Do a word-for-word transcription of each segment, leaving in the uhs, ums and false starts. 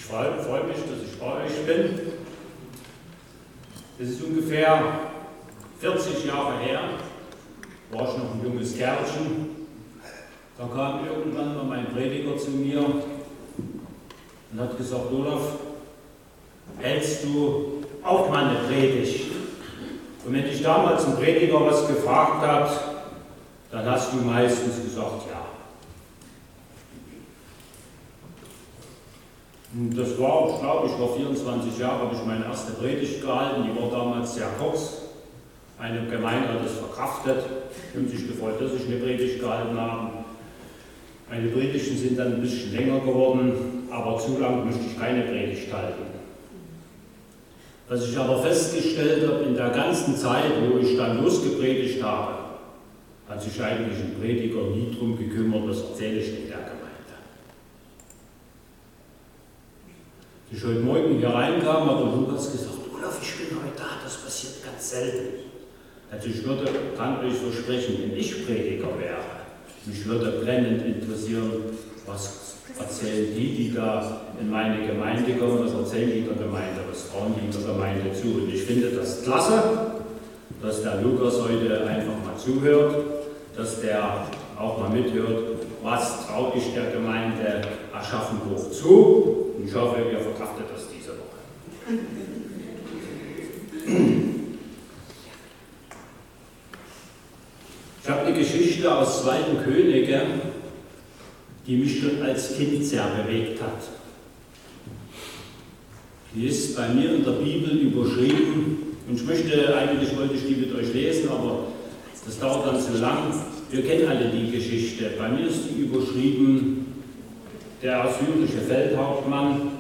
freue freu mich, dass ich bei euch bin. Es ist ungefähr vierzig Jahre her, war ich noch ein junges Kerlchen. Da kam irgendwann mal mein Prediger zu mir und hat gesagt: Olaf, hältst du auch mal eine Predigt? Und wenn ich damals einen Prediger was gefragt habe, dann hast du meistens gesagt, ja. Und das war, ich glaube, ich war vierundzwanzig Jahre, habe ich meine erste Predigt gehalten, die war damals sehr kurz. Eine Gemeinde hat es verkraftet und sich gefreut, dass ich eine Predigt gehalten habe. Meine Predigten sind dann ein bisschen länger geworden, aber zu lang möchte ich keine Predigt halten. Was ich aber festgestellt habe, in der ganzen Zeit, wo ich dann losgepredigt habe, hat sich eigentlich ein Prediger nie darum gekümmert, was erzähle ich in der Gemeinde. Als ich heute Morgen hier reinkam, hat der Lukas gesagt: Olaf, ich bin heute da, das passiert ganz selten. Also ich würde, kann euch versprechen, wenn ich Prediger wäre, mich würde brennend interessieren, was erzählen die, die da in meine Gemeinde kommen, was erzählen die der Gemeinde, was trauen die der Gemeinde zu. Und ich finde das klasse, dass der Lukas heute einfach mal zuhört, dass der auch mal mithört, was traue ich der Gemeinde Aschaffenburg zu. Und ich hoffe, ihr verkraftet das diese Woche. Ich habe eine Geschichte aus zweiten Könige, die mich schon als Kind sehr bewegt hat. Die ist bei mir in der Bibel überschrieben und ich möchte, eigentlich wollte ich die mit euch lesen, aber das dauert dann zu lang. Wir kennen alle die Geschichte. Bei mir ist die überschrieben: Der assyrische Feldhauptmann.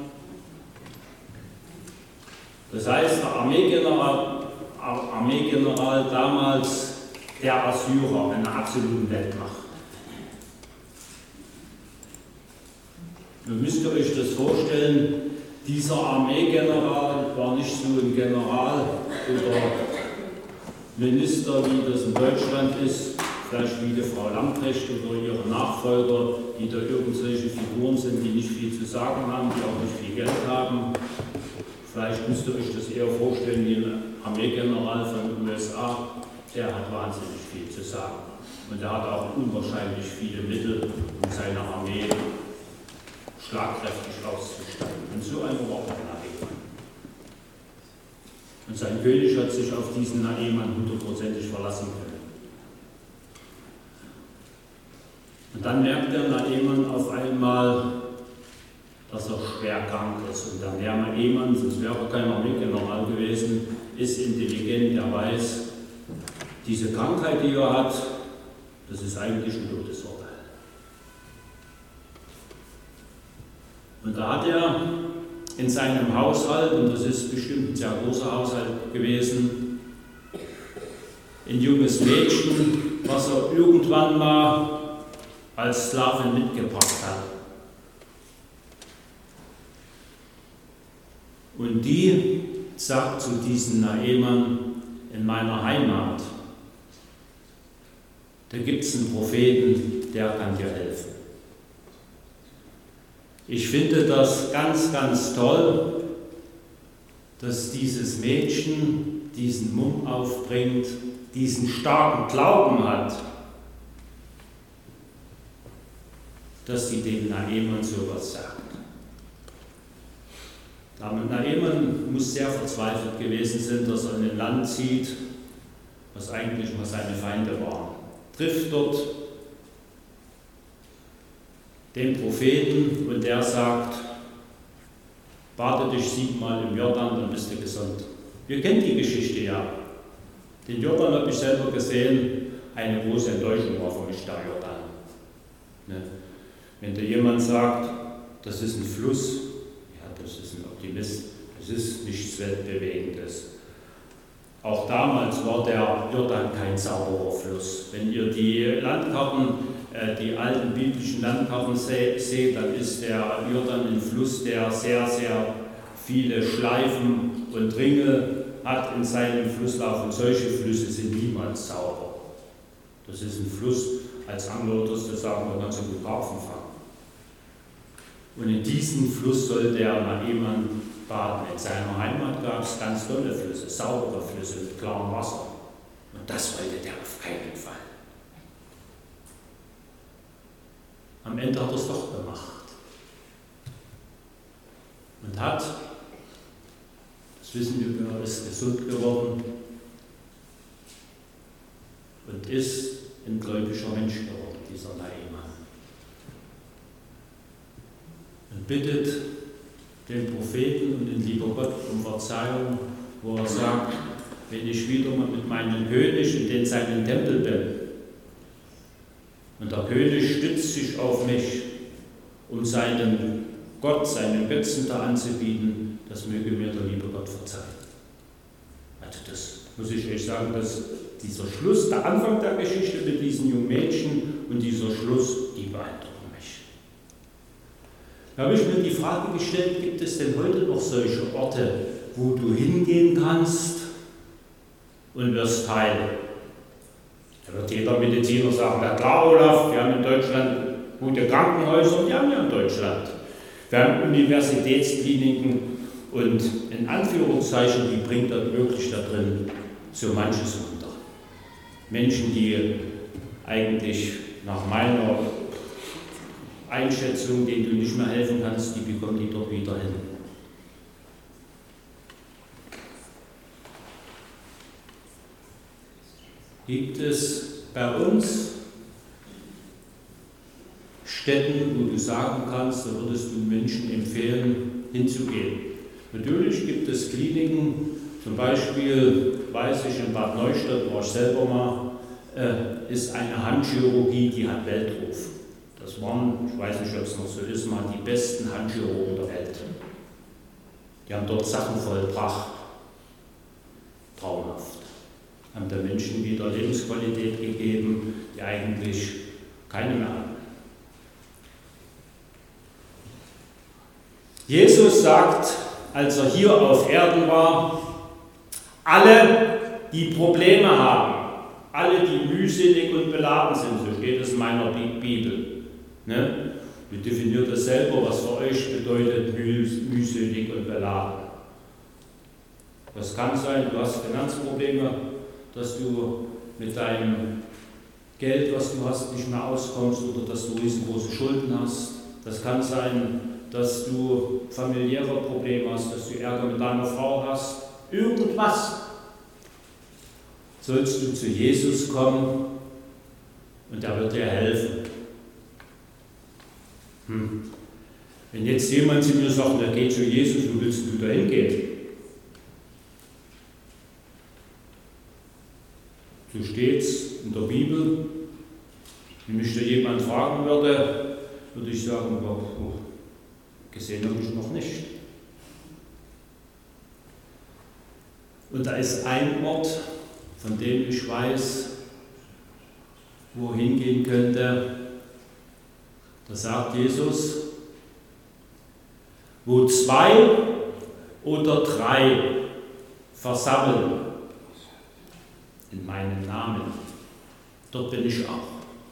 Das heißt, der Armeegeneral, Armeegeneral damals der Assyrer, einer absoluten Weltmacht. Nun müsst ihr euch das vorstellen, dieser Armeegeneral war nicht so ein General oder Minister, wie das in Deutschland ist, vielleicht wie die Frau Lamprecht oder ihre Nachfolger, die da irgendwelche Figuren sind, die nicht viel zu sagen haben, die auch nicht viel Geld haben. Vielleicht müsst ihr euch das eher vorstellen wie ein Armeegeneral von den U S A, der hat wahnsinnig viel zu sagen. Und er hat auch unwahrscheinlich viele Mittel, um seine Armee schlagkräftig auszustatten. Und so einer war auch Naaman. Und sein König hat sich auf diesen Naaman hundertprozentig verlassen können. Und dann merkt der Naaman auf einmal, dass er schwer krank ist. Und der Naaman, sonst wäre er kein Armeegeneral gewesen, ist intelligent, er weiß, diese Krankheit, die er hat, das ist eigentlich ein Todesurteil. Und da hat er in seinem Haushalt, und das ist bestimmt ein sehr großer Haushalt gewesen, ein junges Mädchen, was er irgendwann mal als Sklavin mitgebracht hat. Und die sagt zu diesem Naaman: In meiner Heimat, da gibt es einen Propheten, der kann dir helfen. Ich finde das ganz, ganz toll, dass dieses Mädchen diesen Mumm aufbringt, diesen starken Glauben hat, dass sie dem Naaman sowas sagt. Naaman muss sehr verzweifelt gewesen sein, dass er in ein Land zieht, was eigentlich mal seine Feinde waren. Trifft dort den Propheten und der sagt: Bade dich siebenmal im Jordan, dann bist du gesund. Wir kennen die Geschichte ja. Den Jordan habe ich selber gesehen, eine große Enttäuschung war für mich der Jordan. Ne? Wenn da jemand sagt, das ist ein Fluss, ja, das ist ein Optimist, das ist nichts Weltbewegendes. Auch damals war der Jordan kein sauberer Fluss. Wenn ihr die Landkarten, äh, die alten biblischen Landkarten se seht, dann ist der Jordan ein Fluss, der sehr, sehr viele Schleifen und Ringe hat in seinem Flusslauf. Und solche Flüsse sind niemals sauber. Das ist ein Fluss, als Angler würdest du sagen, man kann so gut Karpfen fangen. Und in diesen Fluss sollte er Naaman baden. In seiner Heimat gab es ganz tolle Flüsse, saubere Flüsse mit klarem Wasser. Und das wollte der auf keinen Fall. Am Ende hat er es doch gemacht. Und hat, das wissen wir, er ist gesund geworden und ist ein gläubiger Mensch geworden, dieser Naaman. Und bittet den Propheten und den lieben Gott um Verzeihung, wo er sagt, wenn ich wieder mal mit meinem König in den seinen Tempel bin und der König stützt sich auf mich, um seinen Gott, seinen Götzen da anzubieten, das möge mir der liebe Gott verzeihen. Also das muss ich euch sagen, dass dieser Schluss, der Anfang der Geschichte mit diesen jungen Mädchen und dieser Schluss, die beeindrucken mich. Da habe ich mir die Frage gestellt, gibt es denn heute noch solche Orte, wo du hingehen kannst und wirst heil? Da wird jeder Mediziner sagen, na klar, Olaf, wir haben in Deutschland gute Krankenhäuser, wir haben ja in Deutschland. Wir haben Universitätskliniken und in Anführungszeichen, die bringt dann wirklich da drin so manches unter. Menschen, die eigentlich nach meiner Einschätzung, denen du nicht mehr helfen kannst, die bekommen die dort wieder hin. Gibt es bei uns Städten, wo du sagen kannst, da würdest du Menschen empfehlen, hinzugehen? Natürlich gibt es Kliniken, zum Beispiel, weiß ich, in Bad Neustadt, wo ich selber mal, äh, ist eine Handchirurgie, die hat Weltruf. Das waren, ich weiß nicht, ob es noch so ist, mal die besten Handchirurgen der Welt. Die haben dort Sachen vollbracht. Traumhaft. Haben den Menschen wieder Lebensqualität gegeben, die eigentlich keine mehr haben. Jesus sagt, als er hier auf Erden war, alle, die Probleme haben, alle, die mühselig und beladen sind, so steht es in meiner Bibel. Ne? Ihr definiert das selber, was für euch bedeutet mühselig und beladen. Das kann sein, du hast Finanzprobleme, dass du mit deinem Geld, was du hast, nicht mehr auskommst oder dass du riesengroße Schulden hast. Das kann sein, dass du familiäre Probleme hast, dass du Ärger mit deiner Frau hast. Irgendwas. Sollst du zu Jesus kommen und er wird dir helfen. Hm. Wenn jetzt jemand zu mir sagt, er geht zu Jesus, wo willst du da hingehen? So steht es in der Bibel. Wenn mich da jemand fragen würde, würde ich sagen, oh, gesehen habe ich noch nicht. Und da ist ein Ort, von dem ich weiß, wo er hingehen könnte. Da sagt Jesus, wo zwei oder drei versammeln in meinem Namen, dort bin ich auch.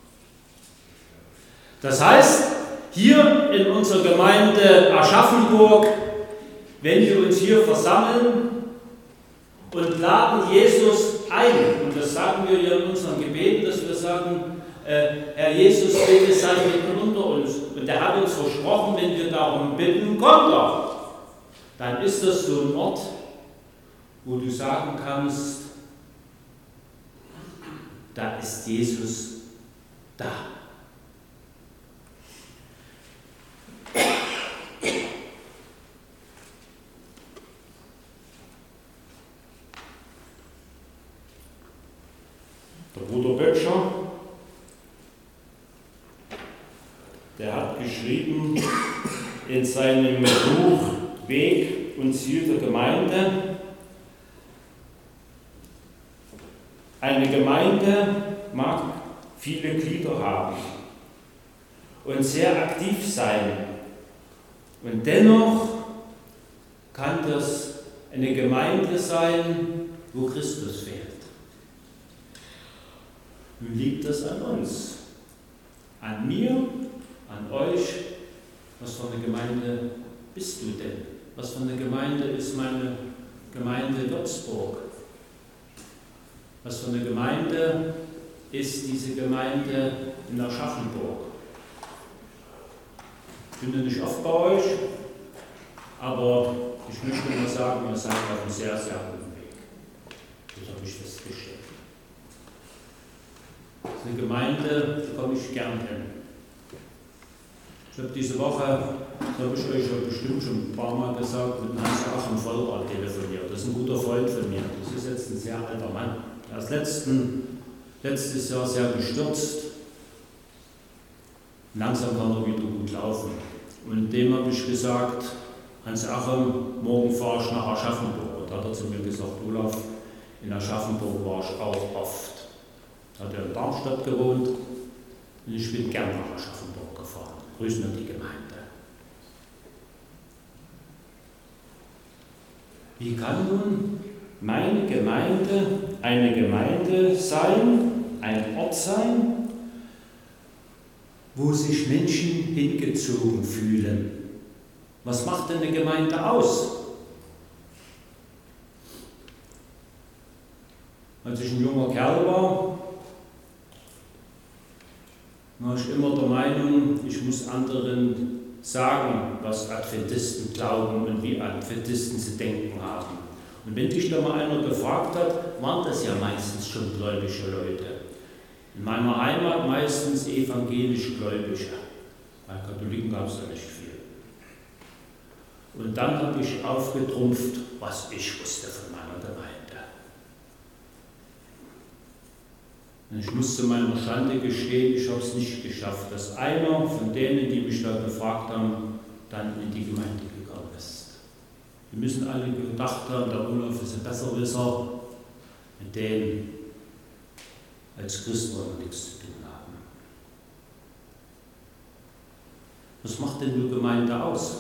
Das heißt, hier in unserer Gemeinde Aschaffenburg, wenn wir uns hier versammeln und laden Jesus ein, und das sagen wir hier in unseren Gebeten, dass wir sagen, äh, Herr Jesus, bitte sei mitten unter uns. Und er hat uns versprochen, wenn wir darum bitten, kommt er. Dann ist das so ein Ort, wo du sagen kannst, da ist Jesus da. Der Bruder Böttcher, der hat geschrieben in seinem Buch Weg und Ziel der Gemeinde, eine Gemeinde mag viele Glieder haben und sehr aktiv sein. Und dennoch kann das eine Gemeinde sein, wo Christus fehlt. Nun liegt das an uns, an mir, an euch, Was für eine Gemeinde bist du denn? Was für eine Gemeinde ist meine Gemeinde Würzburg? Was für eine Gemeinde ist diese Gemeinde in Aschaffenburg? Ich bin ja nicht oft bei euch, aber ich möchte nur sagen, ihr seid auf einem sehr, sehr guten Weg. Das habe ich festgestellt. Das ist eine Gemeinde, da komme ich gern hin. Ich habe diese Woche, das habe ich euch ja bestimmt schon ein paar Mal gesagt, mit Hans-Joachim Vollrath telefoniert. Das ist ein guter Freund von mir. Das ist jetzt ein sehr alter Mann. Er ist letzten, letztes Jahr sehr gestürzt. Langsam kann er wieder gut laufen. Und dem habe ich gesagt, Hans-Joachim, morgen fahre ich nach Aschaffenburg. Und da hat er zu mir gesagt, Olaf, in Aschaffenburg war ich auch oft. Hat er in Darmstadt gewohnt und ich bin gern nach Aschaffenburg gefahren. Grüßen an die Gemeinde. Wie kann nun meine Gemeinde eine Gemeinde sein, ein Ort sein, wo sich Menschen hingezogen fühlen? Was macht denn eine Gemeinde aus? Als ich ein junger Kerl war, war ich immer der Meinung, ich muss anderen sagen, was Adventisten glauben und wie Adventisten zu denken haben. Und wenn dich da mal einer gefragt hat, waren das ja meistens schon gläubige Leute. In meiner Heimat meistens evangelisch-gläubige. Bei Katholiken gab es da nicht viel. Und dann habe ich aufgetrumpft, was ich wusste von meiner Gemeinde. Und ich musste meiner Schande gestehen, ich habe es nicht geschafft, dass einer von denen, die mich da gefragt haben, dann in die Gemeinde gegangen ist. Wir müssen alle gedacht haben, der Olaf ist ein Besserwisser, mit denen als Christen wollen wir nichts zu tun haben. Was macht denn nur Gemeinde aus?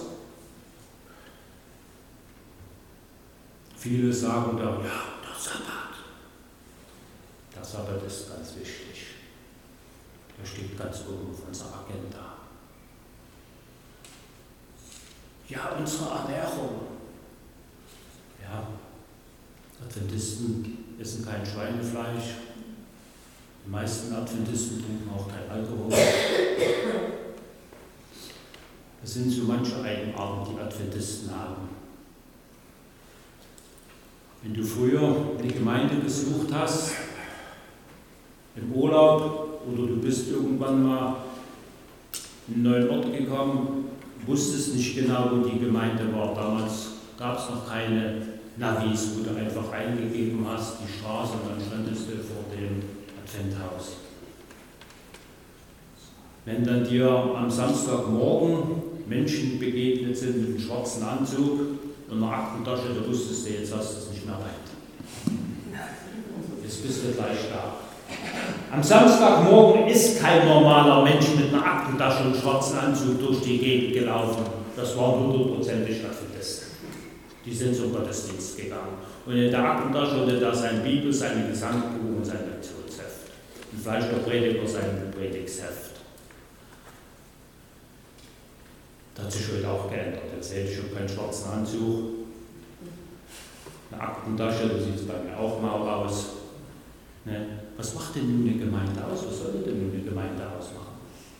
Viele sagen da, ja, der Sabbat. Der Sabbat ist ganz wichtig. Der steht ganz oben auf unserer Agenda. Ja, unsere Ernährung. Ja, Adventisten essen kein Schweinefleisch. Die meisten Adventisten trinken auch kein Alkohol. Das sind so manche Eigenarten, die Adventisten haben. Wenn du früher eine Gemeinde gesucht hast, im Urlaub oder du bist irgendwann mal in einen neuen Ort gekommen, wusstest nicht genau, wo die Gemeinde war. Damals gab es noch keine Navis, wo du einfach eingegeben hast, die Straße, und dann standest du vor dem Adventhaus. Wenn dann dir am Samstagmorgen Menschen begegnet sind mit einem schwarzen Anzug und einer Aktentasche, da wusstest du, jetzt hast du es nicht mehr weit. Jetzt bist du gleich da. Am Samstagmorgen ist kein normaler Mensch mit einer Aktentasche und einem schwarzen Anzug durch die Gegend gelaufen. Das waren hundertprozentig Adventisten. Die sind zum Gottesdienst gegangen. Und in der Aktentasche hatte da sein Bibel, sein Gesangbuch und sein Lektionsheft. Und vielleicht der Prediger sein Predigsheft. Das hat sich heute auch geändert. Jetzt hätte ich schon keinen schwarzen Anzug. Eine Aktentasche, da sieht es bei mir auch mau aus. Ne? Was macht denn nun eine Gemeinde aus? Was soll denn nun eine Gemeinde ausmachen?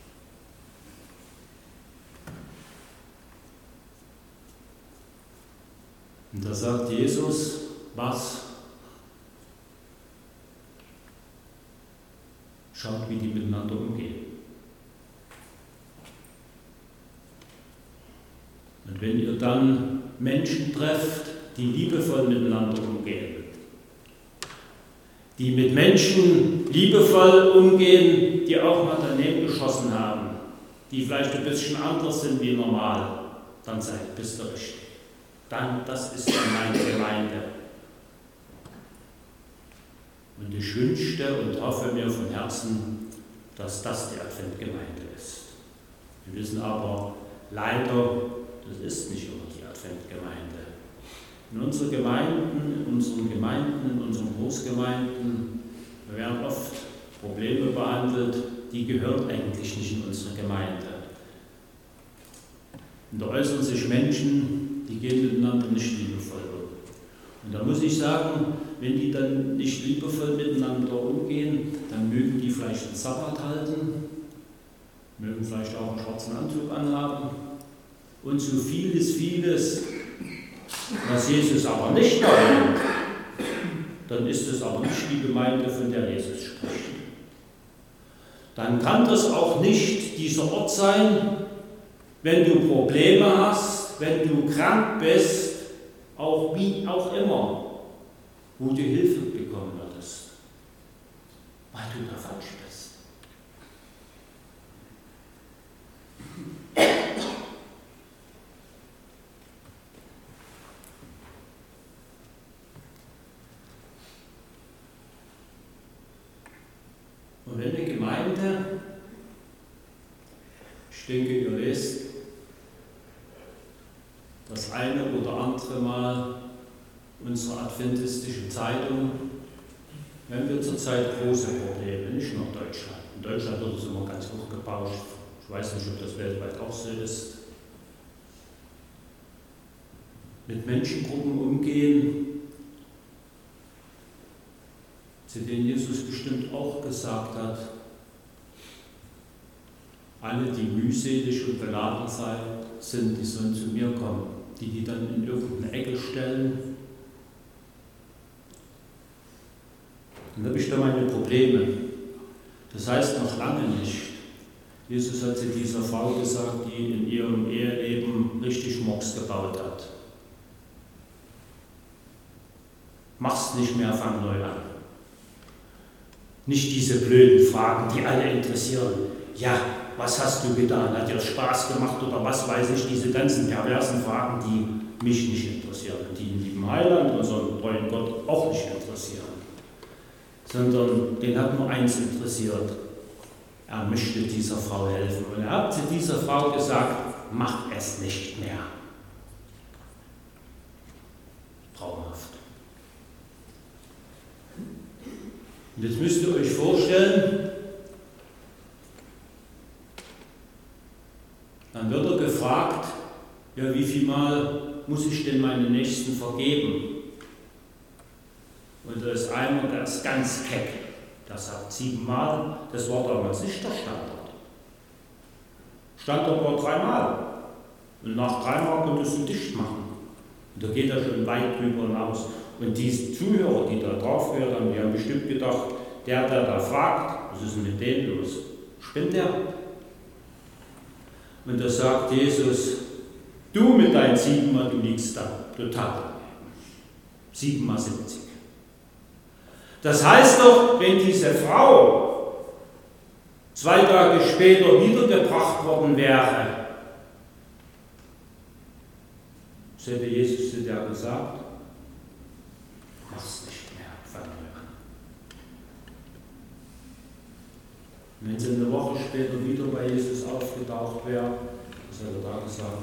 Und da sagt Jesus, was? Schaut, wie die miteinander umgehen. Und wenn ihr dann Menschen trefft, die liebevoll miteinander umgehen, die mit Menschen liebevoll umgehen, die auch mal daneben geschossen haben, die vielleicht ein bisschen anders sind wie normal, dann seid bist du richtig. Dann, das ist dann meine Gemeinde. Und ich wünschte und hoffe mir von Herzen, dass das die Adventgemeinde ist. Wir wissen aber leider, das ist nicht immer die Adventgemeinde. In unseren Gemeinden, in unseren Gemeinden, in unseren Großgemeinden, da werden oft Probleme behandelt, die gehören eigentlich nicht in unsere Gemeinde. Und da äußern sich Menschen, die gehen miteinander nicht liebevoll um. Und da muss ich sagen, wenn die dann nicht liebevoll miteinander umgehen, dann mögen die vielleicht einen Sabbat halten, mögen vielleicht auch einen schwarzen Anzug anhaben und so vieles, vieles, was Jesus aber nicht erwähnt, dann ist es aber nicht die Gemeinde, von der Jesus spricht. Dann kann das auch nicht dieser Ort sein, wenn du Probleme hast, wenn du krank bist, auch wie auch immer, wo du Hilfe bekommen würdest, weil du da falsch bist. Und wenn eine Gemeinde, ich denke, ihr lest das eine oder andere Mal unsere adventistische Zeitung, wir haben wir zurzeit große Probleme, nicht nur in Deutschland. In Deutschland wird es immer ganz hochgebauscht. Ich weiß nicht, ob das weltweit auch so ist. Mit Menschengruppen umgehen, zu denen Jesus bestimmt auch gesagt hat, alle, die mühselig und beladen sind, die sollen zu mir kommen, die die dann in irgendeine Ecke stellen. Dann habe ich da meine Probleme. Das heißt noch lange nicht, Jesus hat zu dieser Frau gesagt, die in ihrem Eheleben richtig Murks gebaut hat. Mach's nicht mehr, fang neu an. Nicht diese blöden Fragen, die alle interessieren. Ja, was hast du getan? Hat dir Spaß gemacht oder was weiß ich? Diese ganzen perversen Fragen, die mich nicht interessieren, die den lieben Heiland, unseren treuen Gott, auch nicht interessieren. Sondern den hat nur eins interessiert. Er möchte dieser Frau helfen. Und er hat zu dieser Frau gesagt, mach es nicht mehr. Traumhaft. Und jetzt müsst ihr euch vorstellen, dann wird er gefragt, ja, wie viel Mal muss ich denn meine Nächsten vergeben? Und da ist einer, der ist ganz keck, der sagt siebenmal, das war damals nicht der Standard. Standard war dreimal. Und nach dreimal konntest du dicht machen. Und da geht er schon weit drüber hinaus. Und diese Zuhörer, die da drauf gehört haben, die haben bestimmt gedacht, der, der da fragt, was ist denn mit denen los? Spinnt der? Und da sagt Jesus, du mit deinen siebenmal, du liegst da total. Siebenmal siebzig. Das heißt doch, wenn diese Frau zwei Tage später wiedergebracht worden wäre, so hätte Jesus zu der gesagt, mach's nicht mehr, fang neu an. Und wenn sie eine Woche später wieder bei Jesus aufgetaucht wäre, was hätte er da gesagt?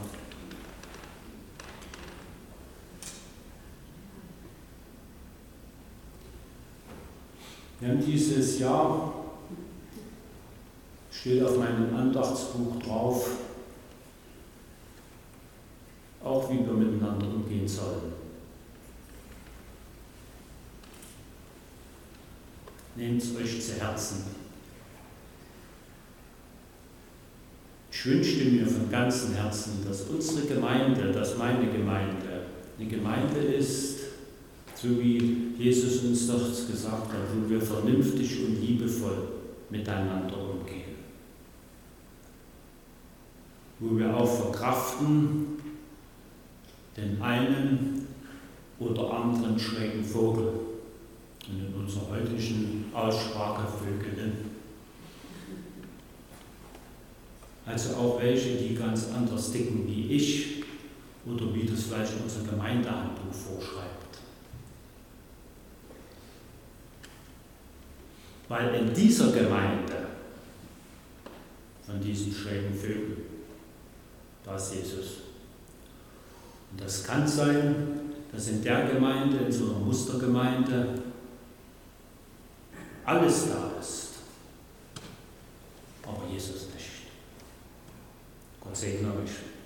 Wir haben dieses Jahr, steht auf meinem Andachtsbuch drauf, auch wie wir miteinander umgehen sollen. Nehmt es euch zu Herzen. Ich wünschte mir von ganzem Herzen, dass unsere Gemeinde, dass meine Gemeinde, eine Gemeinde ist, so wie Jesus uns doch gesagt hat, wo wir vernünftig und liebevoll miteinander umgehen. Wo wir auch verkraften, den einen oder anderen schrägen Vogel, und in unserer heutigen Aussprache Vögelin. Also auch welche, die ganz anders ticken wie ich oder wie das vielleicht unser Gemeindehandbuch vorschreibt. Weil in dieser Gemeinde, von diesen schrägen Vögeln, da ist Jesus. Und das kann sein, dass in der Gemeinde, in so einer Mustergemeinde, alles da ist, aber Jesus nicht. Gott segne euch.